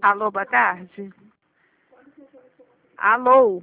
Alô, boa tarde. Alô.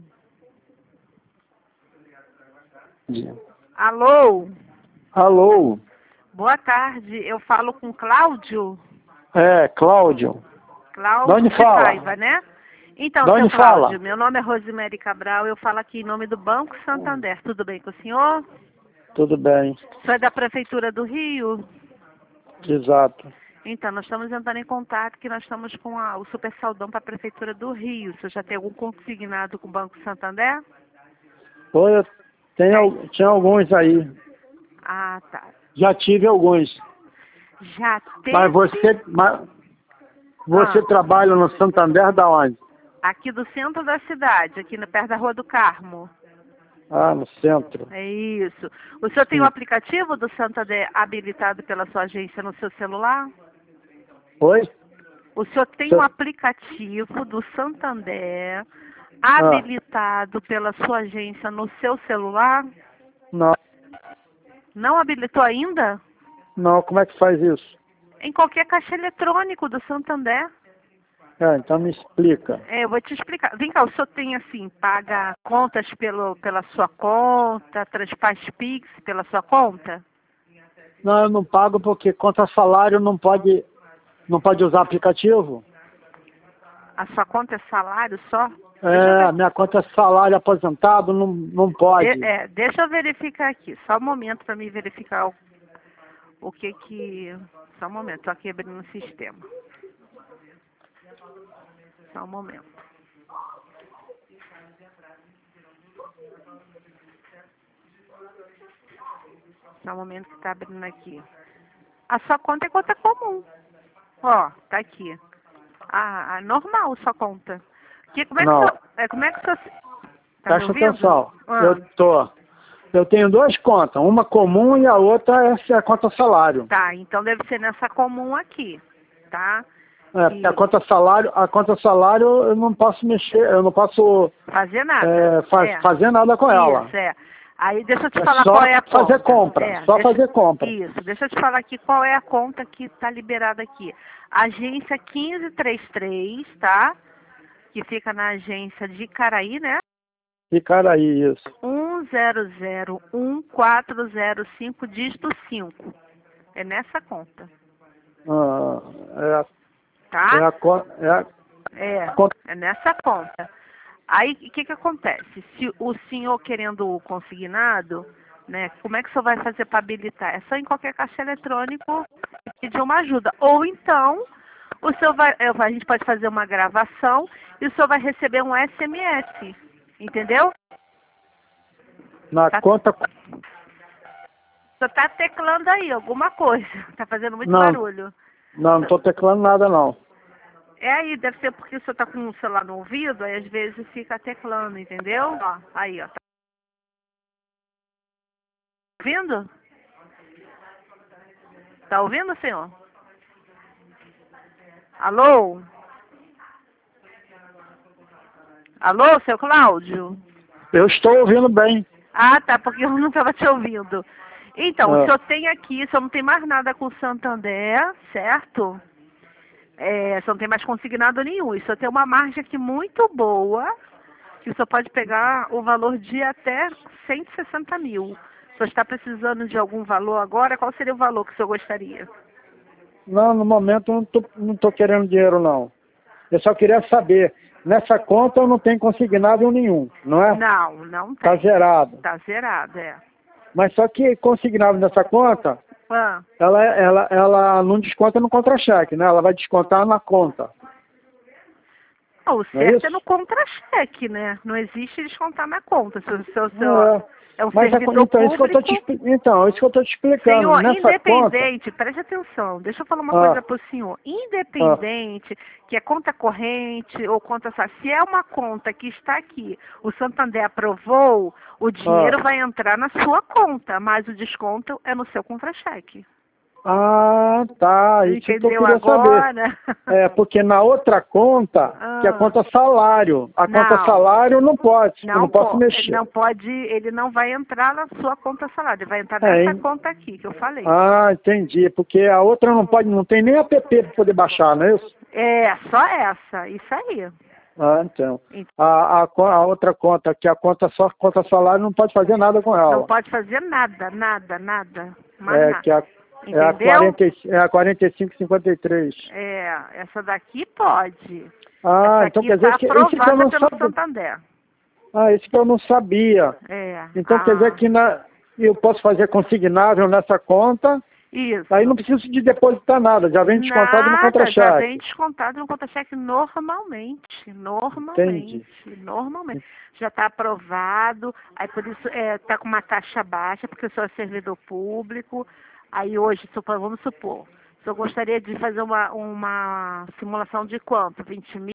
Alô. Alô. Boa tarde. Eu falo com Cláudio? É, Cláudio. Cláudio De onde de fala? Paiva, né? Então, De seu onde Cláudio, fala? meu nome é Rosemary Cabral, eu falo aqui em nome do Banco Santander. Tudo bem com o senhor? Tudo bem. O senhor é da Prefeitura do Rio? Exato. Então, nós estamos entrando em contato que nós estamos com o Super Saldão para a Prefeitura do Rio. O senhor já tem algum consignado com o Banco Santander? Oi, tinha alguns aí. Ah, tá. Já tive alguns. Já teve? Mas você trabalha no Santander da onde? Aqui do centro da cidade, aqui perto da Rua do Carmo. Ah, no centro. É isso. O senhor tem o aplicativo do Santander habilitado pela sua agência no seu celular? Oi? O senhor tem um aplicativo do Santander habilitado pela sua agência no seu celular? Não. Não habilitou ainda? Não, como é que faz isso? Em qualquer caixa eletrônico do Santander. Então me explica. Eu vou te explicar. Vem cá, o senhor tem assim, paga contas pela sua conta, faz Pix pela sua conta? Não, eu não pago porque contra salário não pode usar aplicativo. A sua conta é salário só? Minha conta é salário aposentado, não pode. Deixa eu verificar aqui. Só um momento para me verificar o que que... Só um momento, estou aqui abrindo o sistema. Só um momento. Só um momento que está abrindo aqui. A sua conta é conta comum. Ó, tá aqui. Normal sua conta. Como é que o senhor... Tá me Presta ouvindo? atenção. Eu tenho duas contas, uma comum e a outra é a conta salário. Tá, então deve ser nessa comum aqui, tá? Porque a conta salário eu não posso mexer, eu não posso fazer nada. Fazer nada com ela. Isso, Aí deixa eu te falar qual é a conta. Fazer compra, fazer compra. Isso, deixa eu te falar aqui qual é a conta que está liberada aqui. Agência 1533, tá? Que fica na agência de Icaraí, né? Icaraí, isso. 10011405, dígito 5. É nessa conta. Tá? É nessa conta. Aí, o que acontece? Se o senhor querendo o consignado, né, como é que o senhor vai fazer para habilitar? É só em qualquer caixa eletrônico pedir uma ajuda. Ou então, o senhor a gente pode fazer uma gravação e o senhor vai receber um SMS. Entendeu? Conta... O senhor está teclando aí alguma coisa. Está fazendo muito barulho. Não estou teclando nada, não. Aí, deve ser porque o senhor está com o celular no ouvido, aí às vezes fica teclando, entendeu? Ó, aí, ó. Tá ouvindo? Tá ouvindo, senhor? Alô? Alô, seu Cláudio? Eu estou ouvindo bem. Ah, tá, porque eu não estava te ouvindo. Então, o senhor tem aqui, o senhor não tem mais nada com o Santander, certo? O senhor não tem mais consignado nenhum. O senhor tem uma margem aqui muito boa, que o senhor pode pegar o valor de até 160 mil. O senhor está precisando de algum valor agora? Qual seria o valor que o senhor gostaria? Não, no momento eu não estou querendo dinheiro, não. Eu só queria saber, nessa conta eu não tenho consignado nenhum, não é? Não tem. Está zerado. Está zerado, Mas só que consignado nessa conta, ela não desconta no contra-cheque, né? Ela vai descontar na conta. O certo é no contra-cheque, né? Não existe descontar na conta. Se o seu é um servidor público... Isso que eu estou te explicando. Senhor, nessa independente, preste atenção, deixa eu falar uma coisa para o senhor. Independente, que é conta corrente ou conta... Se é uma conta que está aqui, o Santander aprovou, o dinheiro vai entrar na sua conta, mas o desconto é no seu contra-cheque. Ah, tá. Isso que eu queria saber. Porque na outra conta, que é a conta salário, conta salário não pode, eu não posso mexer. Não pode, ele não vai entrar na sua conta salário, ele vai entrar nessa conta aqui que eu falei. Ah, entendi, porque a outra não pode, não tem nem app para poder baixar, não é isso? É, só essa, isso aí. Ah, então. A outra conta, que a conta salário, não pode fazer nada com ela. Não pode fazer nada. Mais nada. Que é a 4553. Essa daqui pode. Ah, essa então aqui quer dizer tá que esse que eu não pelo sabia. Santander. Ah, esse que eu não sabia. Então quer dizer que eu posso fazer consignável nessa conta. Isso. Aí não preciso de depositar nada, já vem descontado no contra-cheque. Já vem descontado no contra-cheque normalmente. Entendi. Normalmente. Já está aprovado, aí por isso está com uma taxa baixa, porque o senhor é servidor público. Aí hoje, vamos supor, o senhor gostaria de fazer uma simulação de quanto? 20 mil?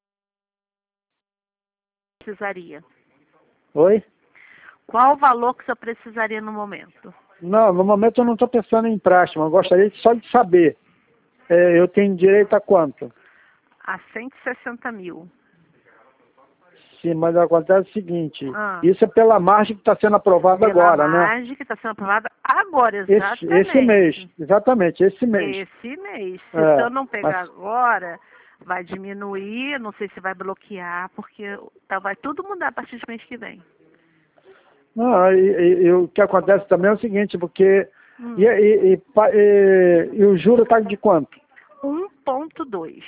Precisaria. Oi? Qual o valor que o senhor precisaria no momento? Não, no momento eu não estou pensando em empréstimo, eu gostaria só de saber. Eu tenho direito a quanto? A 160 mil. Sim, mas acontece o seguinte, isso é pela margem que está sendo aprovada agora, né? Pela margem que está sendo aprovada agora, exatamente. Esse mês, exatamente, esse mês. Esse mês. Se o senhor não pegar agora, vai diminuir, não sei se vai bloquear, porque vai tudo mudar a partir do mês que vem. Não, e o que acontece também é o seguinte, porque e o juro está de quanto? 1,2.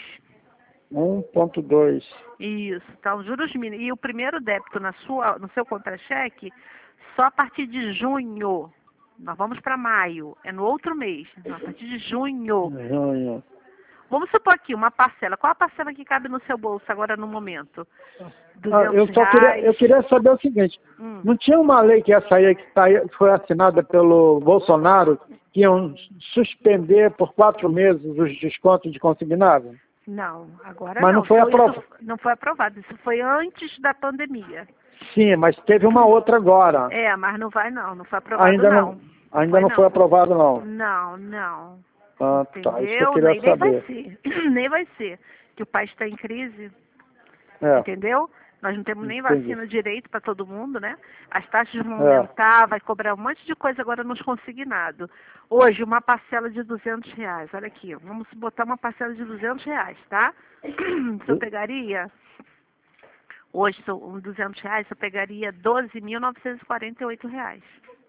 1,2. Isso, tá, os juros mínimos. E o primeiro débito no seu contra-cheque, só a partir de junho. Nós vamos para maio, é no outro mês, então, a partir de junho. Vamos supor aqui, uma parcela. Qual a parcela que cabe no seu bolso agora no momento? Eu queria saber o seguinte, não tinha uma lei que ia sair, que foi assinada pelo Bolsonaro, que iam suspender por 4 meses os descontos de consignado? Não, agora mas não foi aprovado. Não foi aprovado, isso foi antes da pandemia. Sim, mas teve uma outra agora. Mas não vai não foi aprovado Ainda não foi aprovado não. Não. Entendeu? Tá, isso que eu queria saber. Nem vai ser, que o país está em crise, entendeu? Nós não temos nem vacina direito para todo mundo, né? As taxas vão aumentar, vai cobrar um monte de coisa agora nos consignados. Hoje, uma parcela de R$200. Olha aqui, vamos botar uma parcela de R$200, tá? Você pegaria, hoje, R$200, você pegaria R$12.948.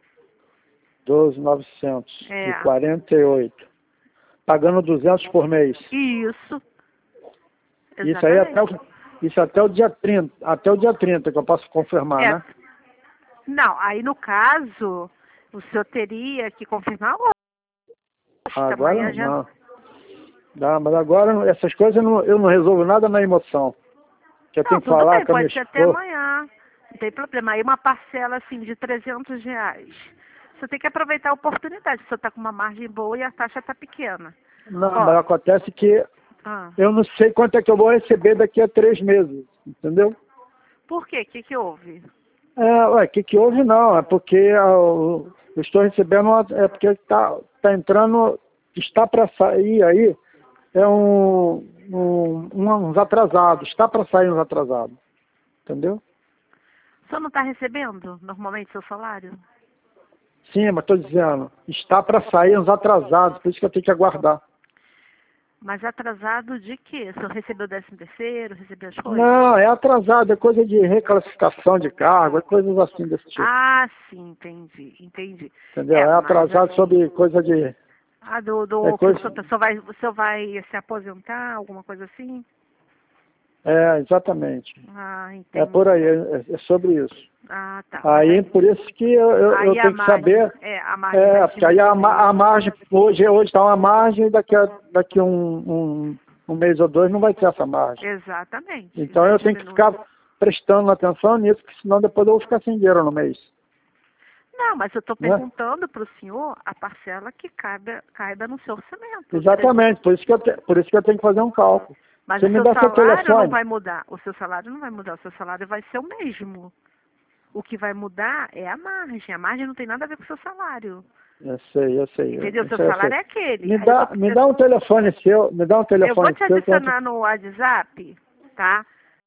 12.948. Pagando 200 por mês. Isso. Isso aí até o dia 30. Até o dia 30 que eu posso confirmar, né? Não, aí no caso, o senhor teria que confirmar agora. Agora não. Não, mas agora essas coisas eu não resolvo nada na emoção. Que eu tenho que falar com a minha esposa. Pode ser até amanhã. Não tem problema. Aí uma parcela assim de R$300. Você tem que aproveitar a oportunidade. Você está com uma margem boa e a taxa está pequena. Não, mas acontece que eu não sei quanto é que eu vou receber daqui a 3 meses, entendeu? Por quê? O que houve? O que houve não, é porque eu estou recebendo, é porque está entrando, está para sair aí, uns atrasados, está para sair uns atrasados, entendeu? O senhor não está recebendo normalmente seu salário? Sim, mas estou dizendo, está para sair uns atrasados, por isso que eu tenho que aguardar. Mas atrasado de quê? O senhor recebeu o 13º, recebeu as coisas? Não, é atrasado, é coisa de reclassificação de cargo, é coisas assim desse tipo. Ah, sim, entendi. Entendeu? É atrasado assim, sobre coisa de... O senhor vai se aposentar, alguma coisa assim? Exatamente. Entendi. É por aí, é sobre isso. Tá. Aí, por isso que eu tenho que saber... A margem porque aí a margem, hoje está uma margem, daqui um mês ou 2 não vai ter essa margem. Exatamente. Então eu tenho que ficar prestando atenção nisso, porque senão depois eu vou ficar sem dinheiro no mês. Não, mas eu estou perguntando para o senhor a parcela que caiba no seu orçamento. Exatamente, por isso que eu tenho que fazer um cálculo. Mas o seu salário não vai mudar. O seu salário não vai mudar. O seu salário vai ser o mesmo. O que vai mudar é a margem. A margem não tem nada a ver com o seu salário. Eu sei. Entendeu? O seu salário é aquele. Me dá um telefone seu. Eu vou te adicionar no WhatsApp, tá?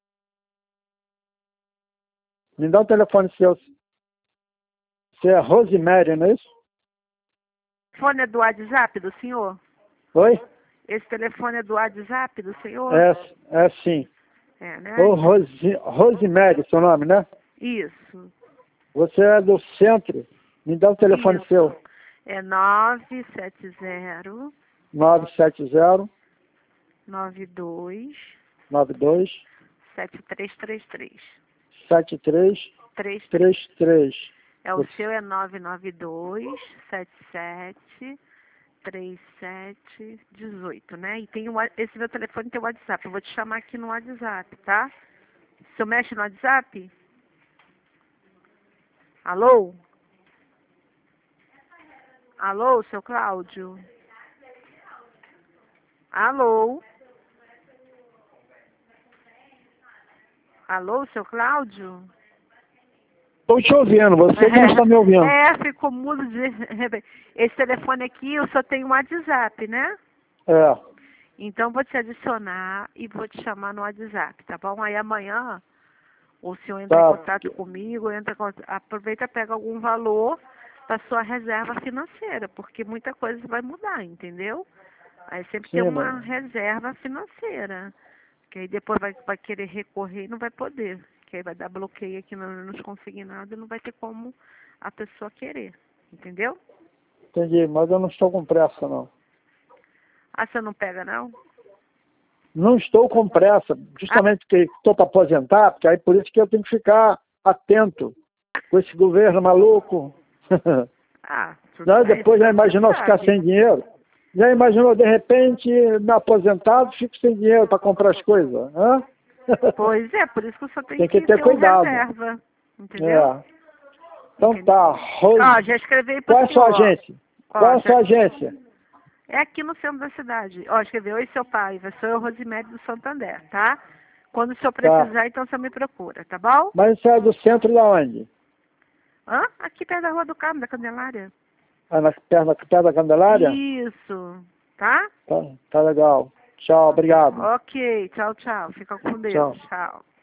Me dá um telefone seu. Você é Rosemary, não é isso? O telefone é do WhatsApp do senhor? Oi? Esse telefone é do WhatsApp do senhor? É sim. É, né? Ô, Rosemary, seu nome, né? Isso. Você é do centro? Me dá o telefone Isso. seu. É 970 970 92 92 7333. 7333. É, o seu é 992 77 3718, né? E tem esse meu telefone tem o WhatsApp. Eu vou te chamar aqui no WhatsApp, tá? O senhor mexe no WhatsApp? Alô? Alô, seu Cláudio? Alô? Alô, seu Cláudio? Estou te ouvindo, você que não está me ouvindo. Ficou mudo de... Esse telefone aqui, eu só tenho um WhatsApp, né? É. Então, vou te adicionar e vou te chamar no WhatsApp, tá bom? Aí amanhã, o senhor entra em contato comigo, aproveita e pega algum valor para sua reserva financeira, porque muita coisa vai mudar, entendeu? Aí sempre tem uma reserva financeira, que aí depois vai querer recorrer e não vai poder, que aí vai dar bloqueio aqui nos consignados e não vai ter como a pessoa querer, entendeu? Entendi, mas eu não estou com pressa, não. Ah, você não pega, não? Não estou com pressa, justamente porque estou para aposentar, porque aí por isso que eu tenho que ficar atento com esse governo maluco. Depois já imaginou ficar sem dinheiro? Já imaginou, de repente, me aposentado, fico sem dinheiro para comprar as coisas? Hã? Pois é, por isso que o senhor tem que ter cuidado. Reserva, entendeu? Então tá, já escrevi para qual é a sua agência? Qual é a sua agência? É aqui no centro da cidade. Escrevi, oi, seu pai, sou eu, Rosemary do Santander, tá? Quando o senhor precisar, então o senhor me procura, tá bom? Mas isso é do centro da onde? Aqui perto da Rua do Carmo, da Candelária. Perto da Candelária? Isso, tá? Tá legal. Tchau, obrigado. Ok, tchau, tchau. Fica com Deus. Tchau.